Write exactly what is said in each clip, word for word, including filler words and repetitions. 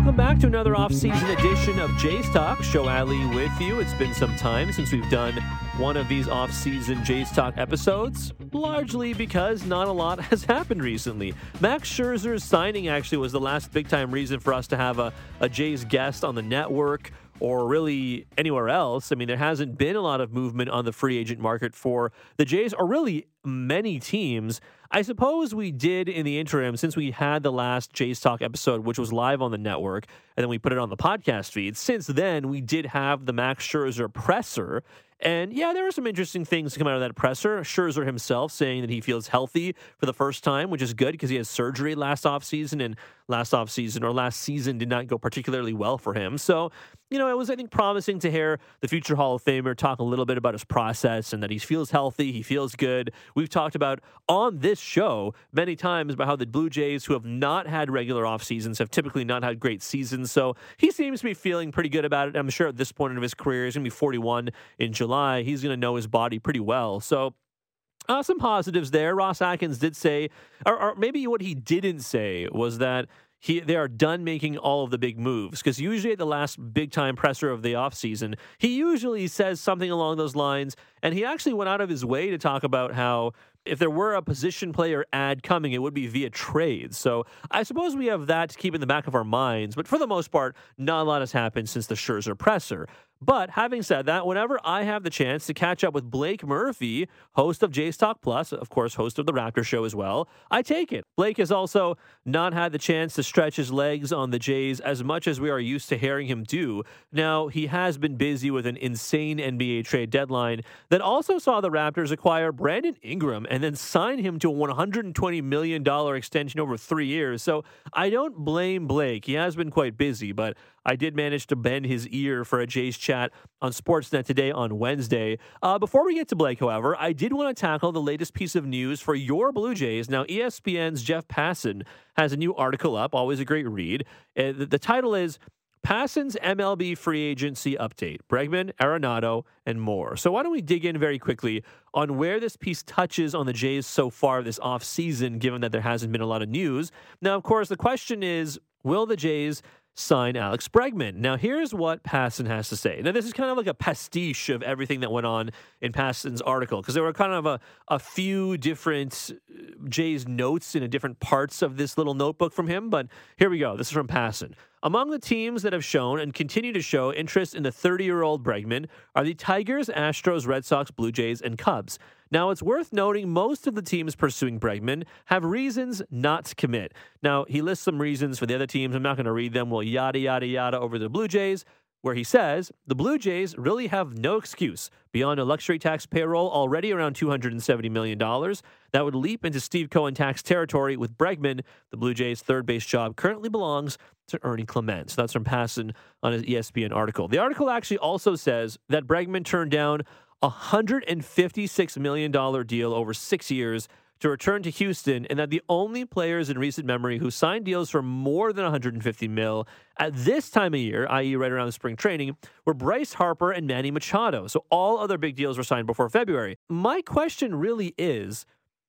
Welcome back to another off-season edition of Jays Talk. Show Ali with you. It's been some time since we've done one of these off-season Jays Talk episodes, largely because not a lot has happened recently. Max Scherzer's signing actually was the last big-time reason for us to have a, a Jays guest on the network or really anywhere else. I mean, there hasn't been a lot of movement on the free agent market for the Jays, or really many teams. I suppose we did in the interim, since we had the last Jays Talk episode, which was live on the network, and then we put it on the podcast feed. Since then, we did have the Max Scherzer presser. And yeah, there were some interesting things to come out of that presser. Scherzer himself saying that he feels healthy for the first time, which is good because he had surgery last offseason, and last offseason or last season did not go particularly well for him. So, you know, it was, I think, promising to hear the future Hall of Famer talk a little bit about his process and that he feels healthy, he feels good. We've talked about on this show many times about how the Blue Jays, who have not had regular off seasons, have typically not had great seasons. So he seems to be feeling pretty good about it. I'm sure at this point of his career, he's going to be forty-one in July. He's going to know his body pretty well. So uh, some positives there. Ross Atkins did say, or, or maybe what he didn't say was that He, they are done making all of the big moves, because usually at the last big-time presser of the offseason, he usually says something along those lines, and he actually went out of his way to talk about how if there were a position player ad coming, it would be via trades. So I suppose we have that to keep in the back of our minds, but for the most part, not a lot has happened since the Scherzer presser. But having said that, whenever I have the chance to catch up with Blake Murphy, host of Jays Talk Plus, of course, host of the Raptor Show as well, I take it. Blake has also not had the chance to stretch his legs on the Jays as much as we are used to hearing him do. Now, he has been busy with an insane N B A trade deadline that also saw the Raptors acquire Brandon Ingram and then sign him to a one hundred twenty million dollars extension over three years. So I don't blame Blake. He has been quite busy, but I did manage to bend his ear for a Jays chat on Sportsnet today on Wednesday. Uh, before we get to Blake, however, I did want to tackle the latest piece of news for your Blue Jays. Now, E S P N's Jeff Passan has a new article up, always a great read. Uh, the, the title is Passan's M L B Free Agency Update, Bregman, Arenado, and more. So why don't we dig in very quickly on where this piece touches on the Jays so far this offseason, given that there hasn't been a lot of news. Now, of course, the question is, will the Jays sign Alex Bregman? Now, here's what Passan has to say. Now, this is kind of like a pastiche of everything that went on in Passan's article, because there were kind of a, a few different Jays notes in a different parts of this little notebook from him. But here we go. This is from Passan. Among the teams that have shown and continue to show interest in the thirty-year-old Bregman are the Tigers, Astros, Red Sox, Blue Jays, and Cubs. Now, it's worth noting most of the teams pursuing Bregman have reasons not to commit. Now, he lists some reasons for the other teams. I'm not going to read them. Well, yada, yada, yada over the Blue Jays, where he says, the Blue Jays really have no excuse beyond a luxury tax payroll already around two hundred seventy million dollars. That would leap into Steve Cohen tax territory with Bregman. The Blue Jays' third base job currently belongs to Ernie Clement. So that's from Passan on his E S P N article. The article actually also says that Bregman turned down a one hundred fifty-six million dollars deal over six years to return to Houston, and that the only players in recent memory who signed deals for more than one hundred fifty mil at this time of year, that is right around the spring training, were Bryce Harper and Manny Machado. So all other big deals were signed before February. My question really is,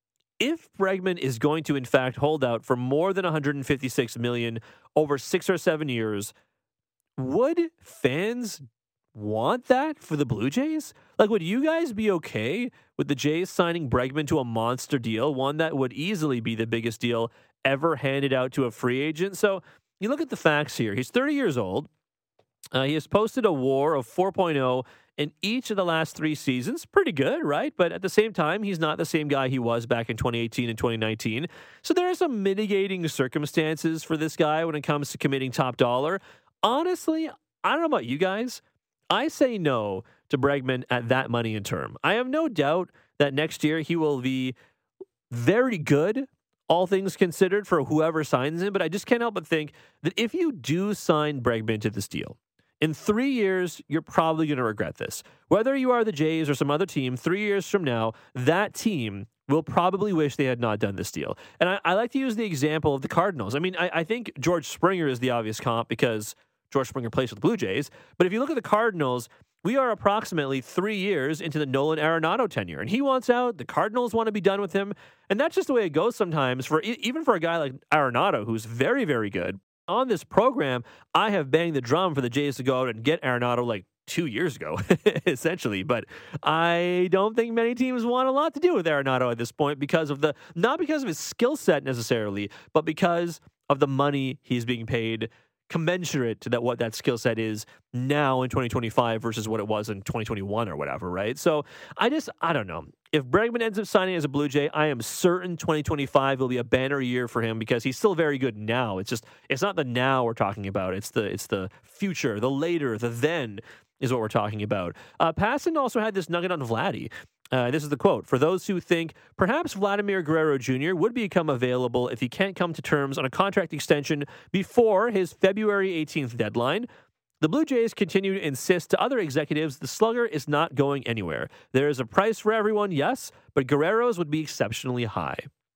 if Bregman is going to, in fact, hold out for more than one hundred fifty-six million dollars over six or seven years, would fans want that for the Blue Jays? Like, would you guys be okay with the Jays signing Bregman to a monster deal, one that would easily be the biggest deal ever handed out to a free agent? So you look at the facts here. He's thirty years old. Uh, he has posted a WAR of four point oh in each of the last three seasons. Pretty good, right? But at the same time, he's not the same guy he was back in twenty eighteen and twenty nineteen. So there are some mitigating circumstances for this guy when it comes to committing top dollar. Honestly, I don't know about you guys. I say no to Bregman at that money in term. I have no doubt that next year he will be very good, all things considered, for whoever signs him. But I just can't help but think that if you do sign Bregman to this deal, in three years, you're probably going to regret this. Whether you are the Jays or some other team, three years from now, that team will probably wish they had not done this deal. And I, I like to use the example of the Cardinals. I mean, I, I think George Springer is the obvious comp because George Springer plays with the Blue Jays. But if you look at the Cardinals, we are approximately three years into the Nolan Arenado tenure, and he wants out. The Cardinals want to be done with him, and that's just the way it goes sometimes. For even for a guy like Arenado, who's very, very good, On this program, I have banged the drum for the Jays to go out and get Arenado like two years ago, essentially. But I don't think many teams want a lot to do with Arenado at this point because of the, not because of his skill set necessarily, but because of the money he's being paid commensurate to that what that skill set is now in twenty twenty-five versus what it was in twenty twenty-one or whatever, right? So I just, I don't know. If Bregman ends up signing as a Blue Jay, I am certain twenty twenty-five will be a banner year for him because he's still very good now. It's just, it's not the now we're talking about. It's the, it's the future, the later, the then is what we're talking about. Uh, Passan also had this nugget on Vladdy. Uh, this is the quote. For those who think perhaps Vladimir Guerrero Junior would become available if he can't come to terms on a contract extension before his February eighteenth deadline, the Blue Jays continue to insist to other executives the slugger is not going anywhere. There is a price for everyone, yes, but Guerrero's would be exceptionally high.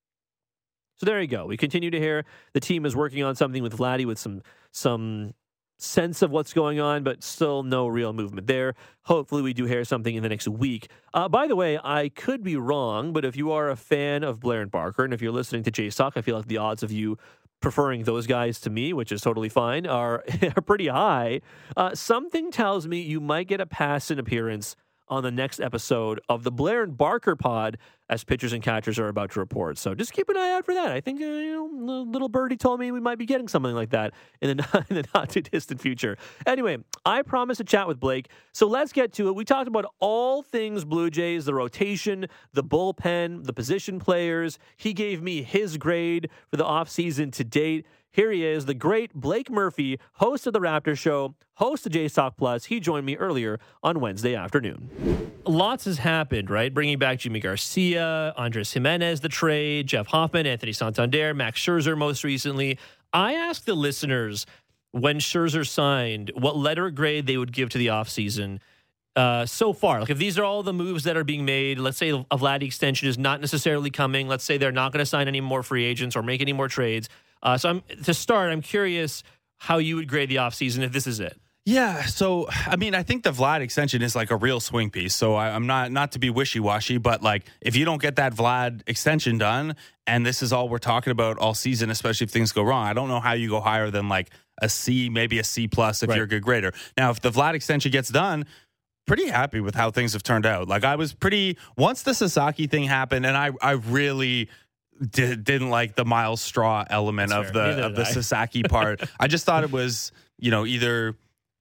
So there you go. We continue to hear the team is working on something with Vladdy with some some sense of what's going on, but still no real movement there. Hopefully we do hear something in the next week. Uh, by the way, I could be wrong, but if you are a fan of Blair and Barker, and if you're listening to Jays Talk, I feel like the odds of you preferring those guys to me, which is totally fine, are, are pretty high. Uh, something tells me you might get a Passan appearance on the next episode of the Blair and Barker pod as pitchers and catchers are about to report. So just keep an eye out for that. I think, uh, you know, little birdie told me we might be getting something like that in the, not, in the not too distant future. Anyway, I promised a chat with Blake, so let's get to it. We talked about all things Blue Jays, the rotation, the bullpen, the position players. He gave me his grade for the offseason to date. Here he is, the great Blake Murphy, host of The Raptor Show, host of Jays Talk Plus. He joined me earlier on Wednesday afternoon. Lots has happened, right? Bringing back Jimmy Garcia, Andres Jimenez, the trade, Jeff Hoffman, Anthony Santander, Max Scherzer most recently. I asked the listeners when Scherzer signed what letter grade they would give to the offseason uh, so far. Like if these are all the moves that are being made, let's say a Vladdy extension is not necessarily coming. Let's say they're not going to sign any more free agents or make any more trades. Uh, so I'm, to start, I'm curious how you would grade the offseason if this is it. Yeah, so I mean, I think the Vlad extension is like a real swing piece. So I, I'm not not to be wishy-washy, but like if you don't get that Vlad extension done, and this is all we're talking about all season, especially if things go wrong, I don't know how you go higher than like a C, maybe a C plus if right. you're a good grader. Now, if the Vlad extension gets done, pretty happy with how things have turned out. Like I was pretty once the Sasaki thing happened, and I I really. Did, didn't like the Miles Straw element That's of fair. the of the I. Sasaki part. I just thought it was, you know, either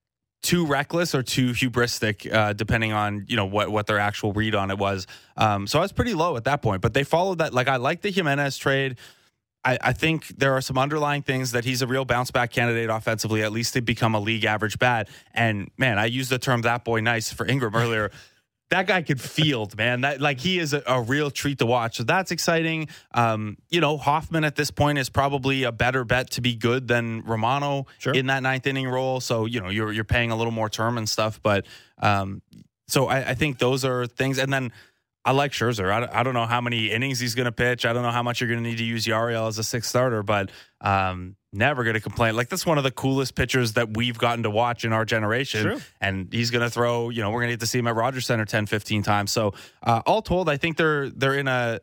too reckless or too hubristic, uh, depending on, you know, what, what their actual read on it was. Um, so I was pretty low at that point, but they followed that. Like I like the Jimenez trade. I, I think there are some underlying things that he's a real bounce back candidate offensively, at least to become a league average bat. And man, I used the term "that boy nice" for Ingram earlier. That guy could field, man. That like he is a, a real treat to watch. So that's exciting. Um, you know, Hoffman at this point is probably a better bet to be good than Romano sure. in that ninth inning role. So you know, you're you're paying a little more term and stuff. But um, so I, I think those are things. And then I like Scherzer. I, I don't know how many innings he's going to pitch. I don't know how much you're going to need to use Yariel as a sixth starter, but um, never going to complain. Like that's one of the coolest pitchers that we've gotten to watch in our generation. True. And he's going to throw, you know, we're going to get to see him at Rogers Center ten, fifteen times. So uh, all told, I think they're, they're in a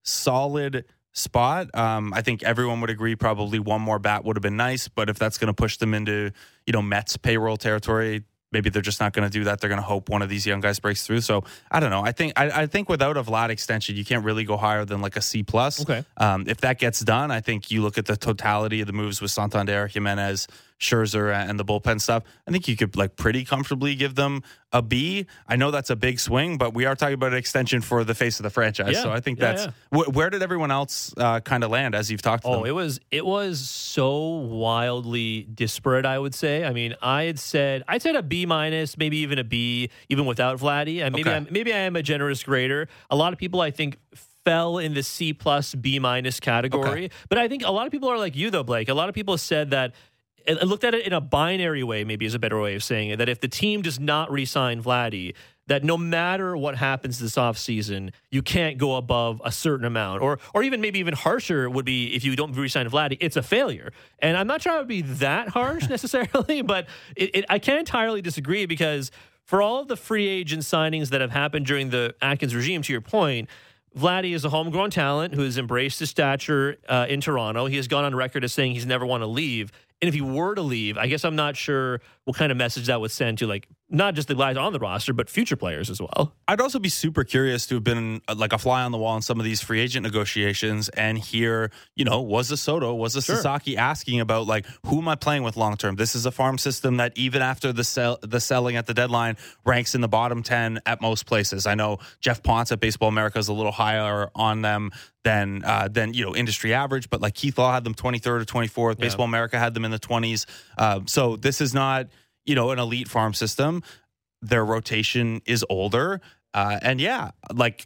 solid spot. Um, I think everyone would agree probably one more bat would have been nice, but if that's going to push them into, you know, Mets payroll territory, maybe they're just not going to do that. They're going to hope one of these young guys breaks through. So I don't know. I think I, I think without a Vlad extension, you can't really go higher than like a C plus. Okay. Um, if that gets done, I think you look at the totality of the moves with Santander, Jimenez, Scherzer, and the bullpen stuff. I think you could like pretty comfortably give them a B. I know that's a big swing, but we are talking about an extension for the face of the franchise. Yeah. So I think yeah, that's yeah. Wh- where did everyone else uh, kind of land as you've talked to oh, them? it was it was so wildly disparate. I would say. I mean, I had said I'd said a B minus, maybe even a B, even without Vladdy. And maybe okay. I'm, maybe I am a generous grader. A lot of people, I think, fell in the C plus B minus category. Okay. But I think a lot of people are like you, though, Blake. A lot of people said that. I looked at it in a binary way, maybe is a better way of saying it, that if the team does not re-sign Vladdy, that no matter what happens this offseason, you can't go above a certain amount. Or or even maybe even harsher would be if you don't re-sign Vladdy, it's a failure. And I'm not trying to be that harsh necessarily, but it, it, I can't entirely disagree because for all of the free agent signings that have happened during the Atkins regime, to your point, Vladdy is a homegrown talent who has embraced his stature uh, in Toronto. He has gone on record as saying he's never want to leave. And if he were to leave, I guess I'm not sure what kind of message that would send to, like, not just the guys on the roster, but future players as well. I'd also be super curious to have been uh, like a fly on the wall in some of these free agent negotiations and hear, you know, was a Soto, was a Sure. Sasaki asking about, like, who am I playing with long term? This is a farm system that even after the sell, the selling at the deadline ranks in the bottom ten at most places. I know Jeff Ponce at Baseball America is a little higher on them than uh, than you know industry average, but like Keith Law had them twenty-third or twenty-fourth. Yeah. Baseball America had them in the twenties. Uh, so this is not, you know, an elite farm system. Their rotation is older, uh, and yeah, like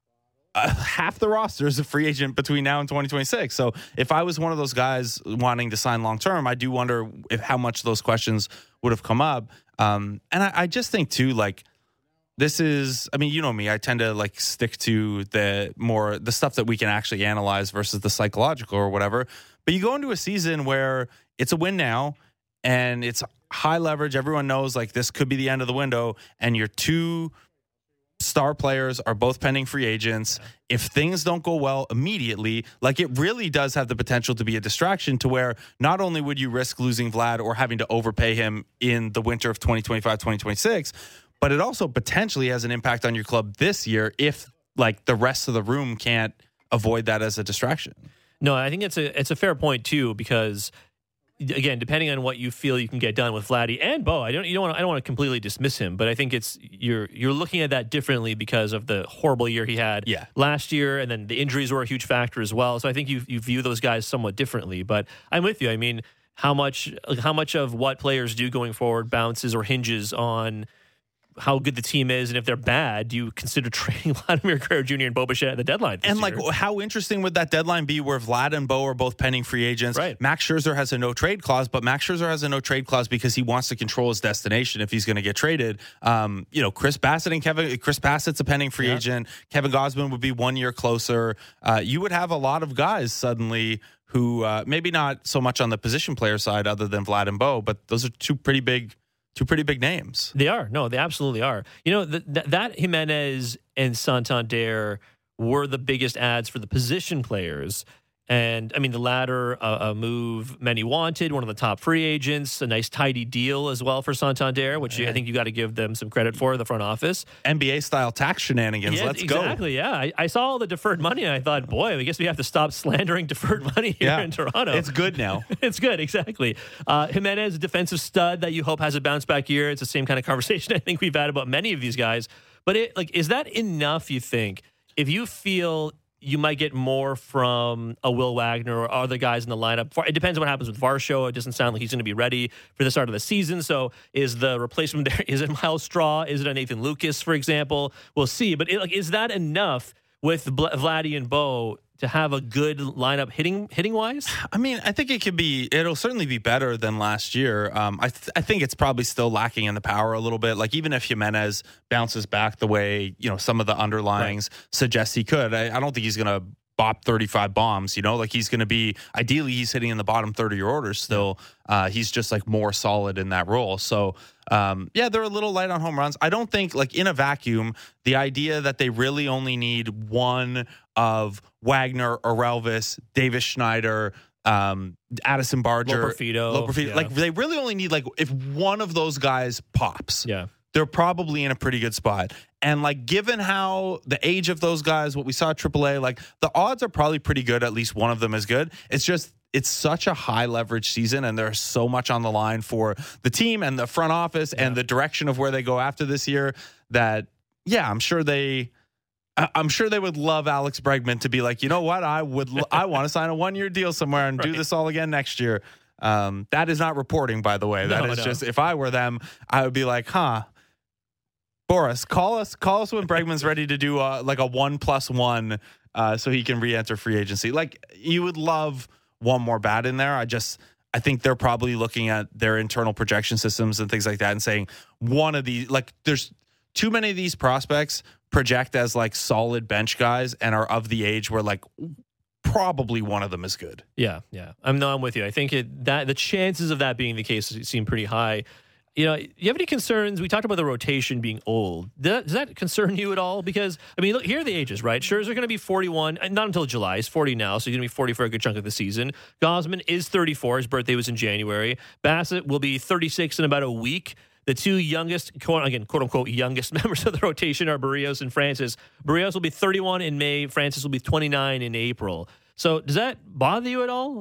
uh, half the roster is a free agent between now and twenty twenty-six. So if I was one of those guys wanting to sign long term, I do wonder if how much those questions would have come up. Um, and I, I just think too, like. This is, I mean, you know me, I tend to like stick to the more, the stuff that we can actually analyze versus the psychological or whatever. But you go into a season where it's a win now and it's high leverage. Everyone knows like this could be the end of the window and your two star players are both pending free agents. If things don't go well immediately, like it really does have the potential to be a distraction to where not only would you risk losing Vlad or having to overpay him in the winter of twenty twenty-five, twenty twenty-six, but it also potentially has an impact on your club this year if like the rest of the room can't avoid that as a distraction. No, I think it's a it's a fair point too, because again, depending on what you feel you can get done with Vladdy and Bo, I don't you don't want I don't want to completely dismiss him, but I think it's you're you're looking at that differently because of the horrible year he had yeah. last year, and then the injuries were a huge factor as well. So I think you you view those guys somewhat differently. But I'm with you. I mean, how much how much of what players do going forward bounces or hinges on how good the team is, and if they're bad, do you consider trading Vladimir Guerrero Junior and Bo Bichette at the deadline this And like, year? how interesting would that deadline be where Vlad and Bo are both pending free agents? Right. Max Scherzer has a no trade clause, but Max Scherzer has a no trade clause because he wants to control his destination if he's going to get traded. Um, you know, Chris Bassett and Kevin, Chris Bassett's a pending free Yeah. agent. Kevin Gausman would be one year closer. Uh, you would have a lot of guys suddenly who uh, maybe not so much on the position player side other than Vlad and Bo, but those are two pretty big Two pretty big names. They are. No, they absolutely are. You know, th- th- that Jimenez and Santander were the biggest ads for the position players. And, I mean, the latter, uh, a move many wanted, one of the top free agents, a nice tidy deal as well for Santander, which I think you got to give them some credit for, the front office. N B A-style tax shenanigans. Yeah, Let's exactly, go. Exactly, yeah. I, I saw all the deferred money, and I thought, boy, I guess we have to stop slandering deferred money here Yeah. in Toronto. It's good now. It's good, exactly. Uh, Jimenez, a defensive stud that you hope has a bounce back year. It's the same kind of conversation I think we've had about many of these guys. But it, like, is that enough, you think? If you feel you might get more from a Will Wagner or other guys in the lineup. It depends on what happens with Varsho. It doesn't sound like he's going to be ready for the start of the season. So is the replacement there? Is it Miles Straw? Is it a Nathan Lucas, for example? We'll see. But it, like, is that enough with Vladdy and Bo to have a good lineup hitting hitting wise? I mean, I think it could be, it'll certainly be better than last year. Um, I, th- I think it's probably still lacking in the power a little bit. Like, even if Jimenez bounces back the way, you know, some of the underlyings right. suggest he could, I, I don't think he's going to bop thirty-five bombs, you know, like he's going to be, ideally he's hitting in the bottom third of your orders still. Uh, he's just like more solid in that role. So, um, yeah, they're a little light on home runs. I don't think, like, in a vacuum, the idea that they really only need one of Wagner, Orelvis, Davis Schneider, um, Addison Barger, Loperfido, Loperfido, yeah. like they really only need, like, if one of those guys pops, yeah, they're probably in a pretty good spot. And, like, given how the age of those guys, what we saw at triple A, like, the odds are probably pretty good. At least one of them is good. It's just, it's such a high leverage season, and there's so much on the line for the team and the front office yeah. and the direction of where they go after this year that, yeah, I'm sure they, I'm sure they would love Alex Bregman to be like, you know what, I would, I want to sign a one year deal somewhere and right. do this all again next year. Um, that is not reporting, by the way. That no, is no. just, if I were them, I would be like, huh, Boris, call us, call us when Bregman's ready to do a, like a one plus one, uh, so he can re-enter free agency. Like, you would love one more bat in there. I just, I think they're probably looking at their internal projection systems and things like that and saying one of these, like, there's too many of these prospects project as like solid bench guys and are of the age where, like, probably one of them is good. Yeah, yeah. I'm no, I'm with you. I think it that the chances of that being the case seem pretty high. You know, do you have any concerns? We talked about the rotation being old. Does that, does that concern you at all? Because, I mean, look, here are the ages, right? Scherzer going to be forty-one, not until July. He's forty now, so he's going to be forty for a good chunk of the season. Gausman is thirty-four. His birthday was in January. Bassett will be thirty-six in about a week. The two youngest, again, quote-unquote, youngest members of the rotation are Barrios and Francis. Barrios will be thirty-one in May. Francis will be twenty-nine in April. So does that bother you at all?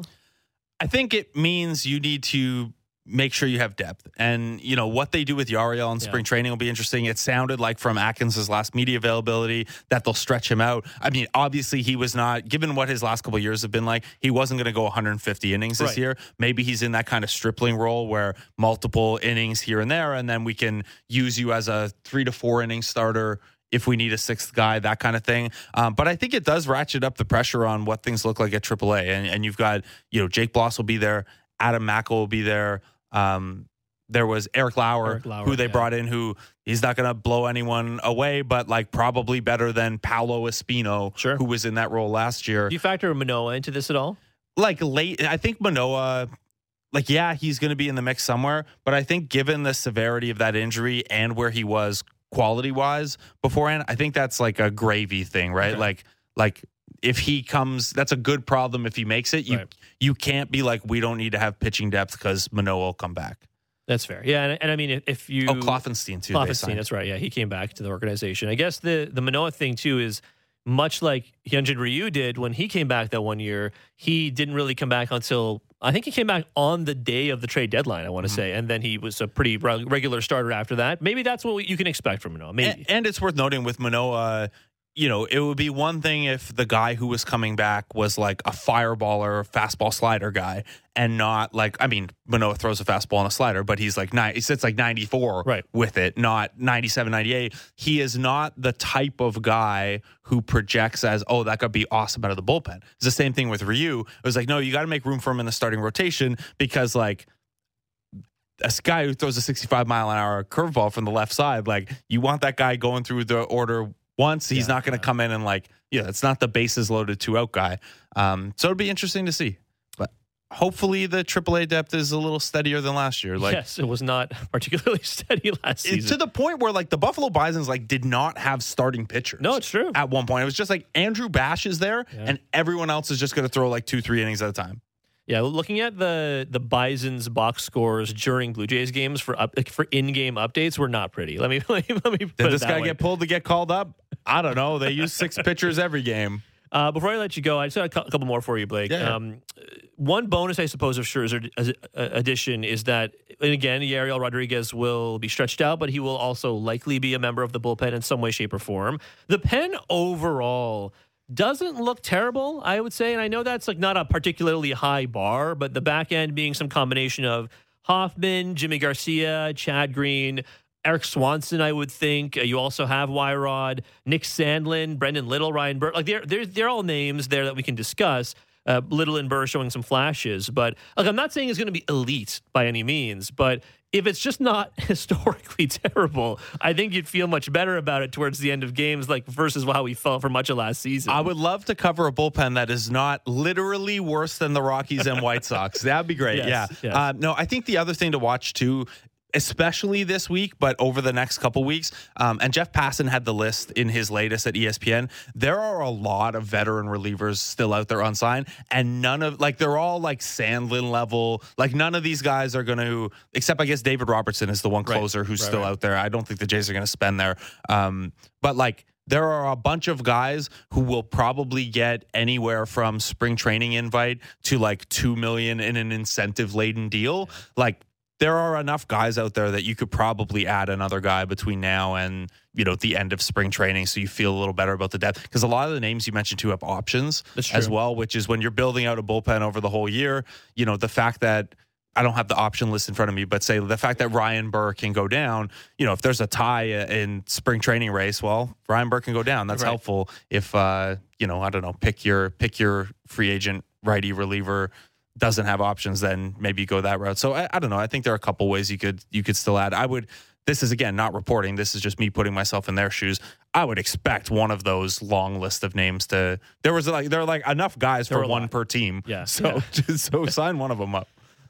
I think it means you need to make sure you have depth. And, you know, what they do with Yariel in spring yeah. training will be interesting. It sounded like from Atkins' last media availability that they'll stretch him out. I mean, obviously he was not, given what his last couple of years have been like, he wasn't going to go one hundred fifty innings this right. year. Maybe he's in that kind of stripling role where multiple innings here and there, and then we can use you as a three to four inning starter if we need a sixth guy, that kind of thing. Um, but I think it does ratchet up the pressure on what things look like at triple A. And, and you've got, you know, Jake Bloss will be there. Adam Mackel will be there. Um, there was Eric Lauer, Eric Lauer who they yeah. brought in, who he's not going to blow anyone away, but like probably better than Paolo Espino, sure. who was in that role last year. Do you factor Manoah into this at all? Like late, I think Manoah, like, yeah, he's going to be in the mix somewhere, but I think given the severity of that injury and where he was quality wise beforehand, I think that's like a gravy thing, right? Okay. Like, like if he comes, that's a good problem if he makes it. You right. you can't be like, we don't need to have pitching depth because Manoah will come back. That's fair. Yeah, and, and I mean, if you... Oh, Kloffenstein, too. Kloffenstein, that's right. Yeah, he came back to the organization. I guess the, the Manoah thing, too, is much like Hyunjin Ryu did when he came back that one year, he didn't really come back until... I think he came back on the day of the trade deadline, I want to mm-hmm. say, and then he was a pretty regular starter after that. Maybe that's what you can expect from Manoah. Maybe. And, and it's worth noting with Manoah... You know, it would be one thing if the guy who was coming back was like a fireballer, fastball slider guy, and not like, I mean, Manoah throws a fastball and a slider, but he's like, he sits like ninety-four right. with it, not ninety-seven, ninety-eight. He is not the type of guy who projects as, oh, that could be awesome out of the bullpen. It's the same thing with Ryu. It was like, no, you got to make room for him in the starting rotation because like, a guy who throws a sixty-five mile an hour curveball from the left side, like you want that guy going through the order once. He's yeah, not going to yeah. come in and like, yeah, it's not the bases loaded two out guy. Um, so it'd be interesting to see. But hopefully the triple A depth is a little steadier than last year. Like, yes, it was not particularly steady last season. To the point where like the Buffalo Bisons like did not have starting pitchers. No, it's true. At one point, it was just like Andrew Bash is there, yeah. and everyone else is just going to throw like two, three innings at a time. Yeah, looking at the the Bison's box scores during Blue Jays games for up, for in-game updates were not pretty. Let me let me, let me put Did it this that guy way. get pulled to get called up? I don't know. They use six pitchers every game. Uh, before I let you go, I just got a couple more for you, Blake. Yeah. Um, one bonus, I suppose, of Scherzer addition is that, and again, Yariel Rodriguez will be stretched out, but he will also likely be a member of the bullpen in some way, shape, or form. The pen overall doesn't look terrible, I would say, and I know that's like not a particularly high bar, but the back end being some combination of Hoffman, Jimmy Garcia, Chad Green, Eric Swanson, I would think. Uh, you also have Wyrod, Nick Sandlin, Brendan Little, Ryan Burr. Like they're they're they're all names there that we can discuss. Uh, Little and Burr showing some flashes, but like I'm not saying it's going to be elite by any means. But if it's just not historically terrible, I think you'd feel much better about it towards the end of games, like versus how we felt for much of last season. I would love to cover a bullpen that is not literally worse than the Rockies and White Sox. That'd be great. Yes, yeah. Yes. Uh, no, I think the other thing to watch too, especially this week, but over the next couple weeks. Um, and Jeff Passan had the list in his latest at E S P N. There are a lot of veteran relievers still out there unsigned, and none of, like, they're all like Sandlin level. Like, none of these guys are going to, except I guess David Robertson is the one closer right. who's right, still right. out there. I don't think the Jays are going to spend there. Um, but like, there are a bunch of guys who will probably get anywhere from spring training invite to like two million in an incentive laden deal. Like, there are enough guys out there that you could probably add another guy between now and, you know, the end of spring training, so you feel a little better about the depth. Because a lot of the names you mentioned too have options as well, which is when you're building out a bullpen over the whole year, you know, the fact that I don't have the option list in front of me, but say the fact that Ryan Burr can go down, you know, if there's a tie in spring training race, well, Ryan Burr can go down. That's right. helpful if, uh, you know, I don't know, pick your pick your free agent righty reliever doesn't have options, then maybe you go that route. So I, I don't know. I think there are a couple ways you could you could still add. I would. This is again not reporting. This is just me putting myself in their shoes. I would expect one of those long list of names to. There was like there are like enough guys there for one lot. per team. Yeah. So yeah. so sign one of them up.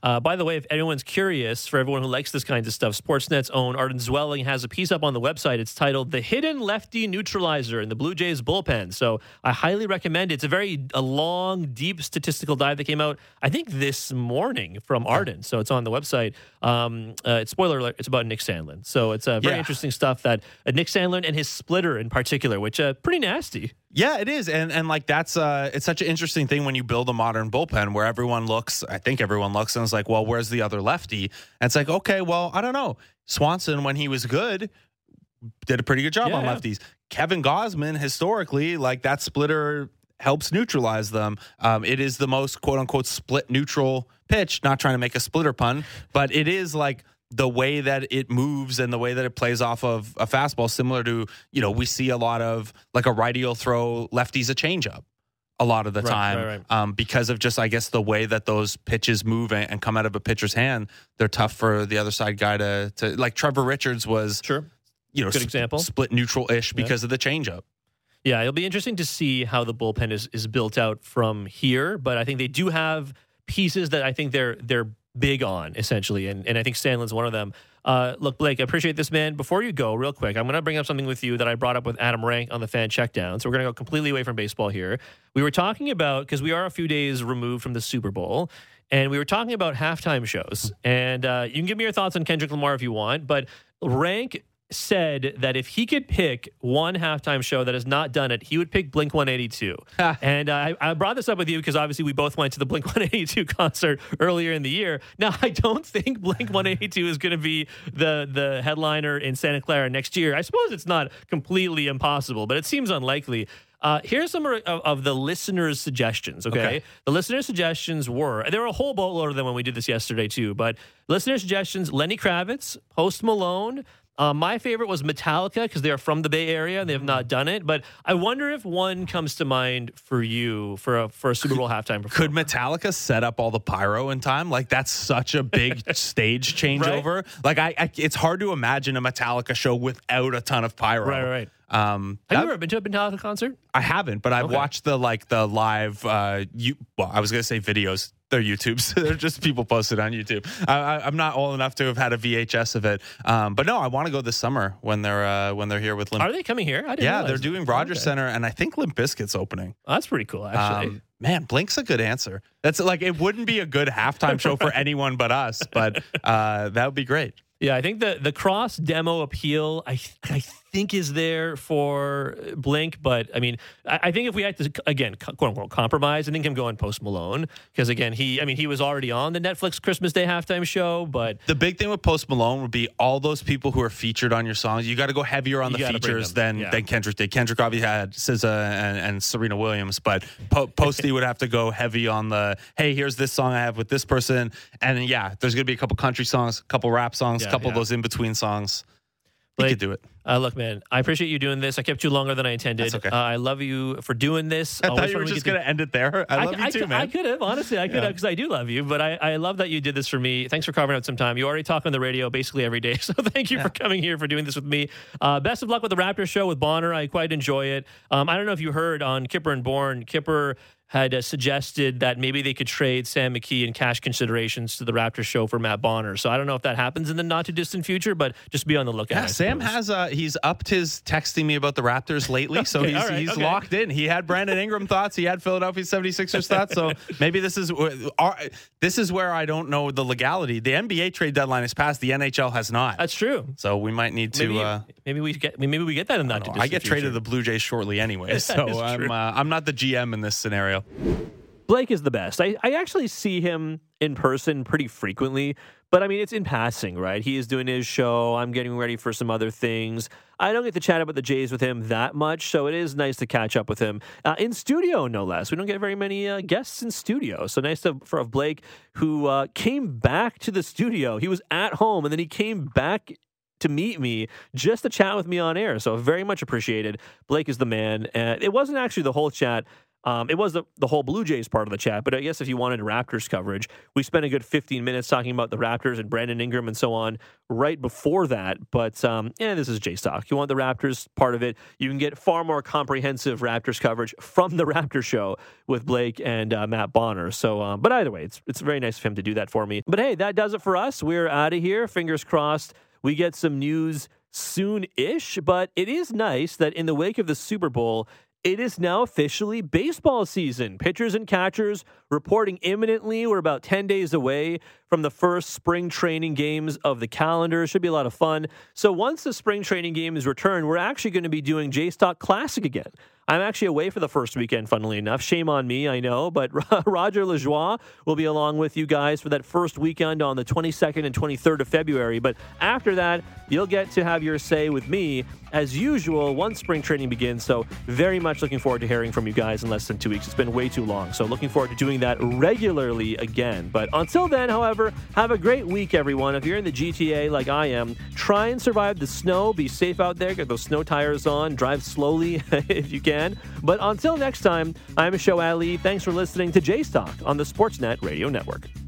Uh, by the way, if anyone's curious, for everyone who likes this kind of stuff, Sportsnet's own Arden Zwelling has a piece up on the website. It's titled "The Hidden Lefty Neutralizer in the Blue Jays Bullpen." So I highly recommend it. It's a very a long, deep statistical dive that came out, I think, this morning from Arden. So it's on the website. Um, uh, it's spoiler alert. It's about Nick Sandlin. So it's uh, very Yeah. interesting stuff that uh, Nick Sandlin and his splitter in particular, which uh, pretty nasty. Yeah, it is, and and like that's uh, it's such an interesting thing when you build a modern bullpen where everyone looks. I think everyone looks and is like, well, where's the other lefty? And it's like, okay, well, I don't know. Swanson, when he was good, did a pretty good job Yeah, on yeah. lefties. Kevin Gausman, historically, like that splitter helps neutralize them. Um, it is the most quote unquote split neutral pitch. Not trying to make a splitter pun, but it is like. The way that it moves and the way that it plays off of a fastball, similar to, you know, we see a lot of like a righty will throw lefties a changeup a lot of the Right, time right, right. Um, because of just, I guess, the way that those pitches move and, and come out of a pitcher's hand. They're tough for the other side guy to, to like Trevor Richards was, Sure. you know, Good sp- example. split neutral ish because of the changeup. Yeah, it'll be interesting to see how the bullpen is, is built out from here. But I think they do have pieces that I think they're they're big on, essentially. And, and I think Sandlin's one of them. Uh, look, Blake, I appreciate this, man. Before you go, real quick, I'm going to bring up something with you that I brought up with Adam Rank on the Fan Checkdown. So we're going to go completely away from baseball here. We were talking about, because we are a few days removed from the Super Bowl, and we were talking about halftime shows. And uh, you can give me your thoughts on Kendrick Lamar if you want, but Rank said that if he could pick one halftime show that has not done it, he would pick Blink one eighty-two. And uh, I, I brought this up with you because obviously we both went to the Blink one eighty-two concert earlier in the year. Now, I don't think Blink one eighty-two is going to be the, the headliner in Santa Clara next year. I suppose it's not completely impossible, but it seems unlikely. Uh, here's some of, of the listeners' suggestions, okay? Okay. The listeners' suggestions were, there were a whole boatload of them when we did this yesterday too, but listener suggestions, Lenny Kravitz, Post Malone. Uh, my favorite was Metallica because they are from the Bay Area and they have not done it. But I wonder if one comes to mind for you for a, for a Super Bowl halftime performance. Could Metallica set up all the pyro in time? Like that's such a big stage changeover. Right? Like I, I, it's hard to imagine a Metallica show without a ton of pyro. Right, right. Um, have that, you ever been to a Metallica concert? I haven't, but I've Okay. watched the like the live. Uh, you well, I was gonna say videos. They're YouTubes. They're just people posted on YouTube. I, I, I'm not old enough to have had a V H S of it, um, but no, I want to go this summer when they're uh, when they're here with Limp. Are they coming here? I didn't Yeah, realize. they're doing Rogers Okay. Center, and I think Limp Bizkit's opening. Oh, that's pretty cool, actually. Um, man, Blink's a good answer. That's like it wouldn't be a good halftime show for anyone but us, but uh, that would be great. Yeah, I think the the cross demo appeal, I I think is there for Blink, but I mean, I, I think if we had to again quote unquote compromise, I think I'm going Post Malone because again he I mean he was already on the Netflix Christmas Day halftime show, but The big thing with Post Malone would be all those people who are featured on your songs. You got to go heavier on You the gotta bring features them, than yeah. than Kendrick did. Kendrick obviously had S Z A and, and Serena Williams, but po- Posty would have to go heavy on the hey, here's this song I have with this person, and then, yeah, there's gonna be a couple country songs, a couple rap songs, a Yeah, couple yeah. of those in between songs. You Blake, could do it. Uh, look, man, I appreciate you doing this. I kept you longer than I intended. That's okay. Uh, I love you for doing this. I Always thought you were when we just get to- gonna end it there. I love you I, too, could- man. I could have, honestly. I could have Yeah. because I do love you, but I, I love that you did this for me. Thanks for carving out some time. You already talk on the radio basically every day, so thank you for coming here for doing this with me. Uh, best of luck with the Raptors show with Bonner. I quite enjoy it. Um, I don't know if you heard on Kipper and Bourne, Kipper had uh, suggested that maybe they could trade Sam McKee in cash considerations to the Raptors show for Matt Bonner. So I don't know if that happens in the not too distant future, but just be on the lookout. Yeah, I Sam suppose. has uh he's upped his texting me about the Raptors lately, so Okay, he's all right, he's okay. locked in. He had Brandon Ingram thoughts, he had Philadelphia seventy-sixers thoughts, so maybe this is our, this is where I don't know the legality. The N B A trade deadline has passed, the N H L has not. That's true. So we might need to Maybe, uh maybe we get maybe we get that in the not too distant I get future. traded to the Blue Jays shortly anyway, so is I'm true. uh, I'm not the G M in this scenario. Blake is the best. I, I actually see him in person pretty frequently, but I mean, it's in passing, right? He is doing his show. I'm getting ready for some other things. I don't get to chat about the Jays with him that much, so it is nice to catch up with him uh, in studio, no less. We don't get very many uh, guests in studio, so nice to for Blake, who uh, came back to the studio. He was at home, and then he came back to meet me just to chat with me on air, so very much appreciated. Blake is the man. And it wasn't actually the whole chat. Um, it was the, the whole Blue Jays part of the chat, but I guess if you wanted Raptors coverage, we spent a good fifteen minutes talking about the Raptors and Brandon Ingram and so on right before that. But um, yeah, this is Jays Talk. You want the Raptors part of it, you can get far more comprehensive Raptors coverage from the Raptors show with Blake and uh, Matt Bonner. So, um, but either way, it's it's very nice of him to do that for me. But hey, that does it for us. We're out of here. Fingers crossed we get some news soon-ish, but it is nice that in the wake of the Super Bowl, it is now officially baseball season. Pitchers and catchers reporting imminently. We're about ten days away from the first spring training games of the calendar. Should be a lot of fun. So once the spring training games return, we're actually going to be doing Jays Talk Classic again. I'm actually away for the first weekend, funnily enough. Shame on me, I know. But Roger Lajoie will be along with you guys for that first weekend on the twenty-second and twenty-third of February. But after that, you'll get to have your say with me, as usual, once spring training begins. So very much looking forward to hearing from you guys in less than two weeks. It's been way too long. So looking forward to doing that regularly again. But until then, however, have a great week, everyone. If you're in the G T A like I am, try and survive the snow. Be safe out there. Get those snow tires on. Drive slowly if you can. But until next time, I'm Show Ali. Thanks for listening to Jays Talk on the Sportsnet Radio Network.